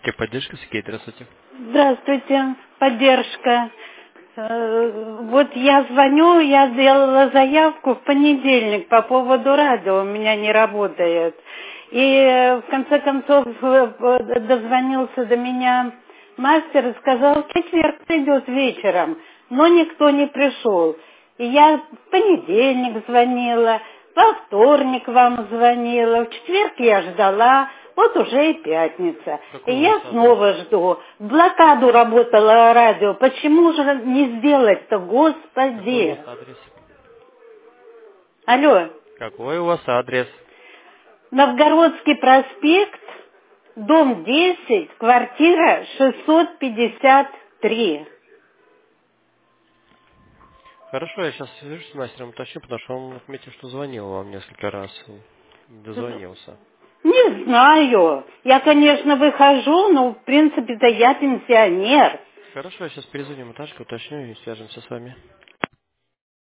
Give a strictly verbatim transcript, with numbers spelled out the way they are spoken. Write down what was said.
Техподдержка, Сергей, здравствуйте. Здравствуйте, поддержка. Э, Вот я звоню, я сделала заявку в понедельник по поводу радио, у меня не работает. И э, в конце концов э, э, дозвонился до меня мастер и сказал, в четверг придет вечером, но никто не пришел. И я в понедельник звонила, во вторник вам звонила, в четверг я ждала, вот уже и пятница. И Какой у вас я адрес? снова жду. В блокаду работало радио. Почему же не сделать-то, Какой у вас господи? адрес? Алло. Какой у вас адрес? Новгородский проспект, дом десять, квартира шестьсот пятьдесят три. Хорошо, я сейчас свяжусь с мастером, уточню, потому что он отметил, что звонил вам несколько раз и не дозвонился. Не знаю. Я, конечно, выхожу, но в принципе-то я пенсионер. Хорошо, я сейчас перезвоню Наташке, уточню и свяжемся с вами.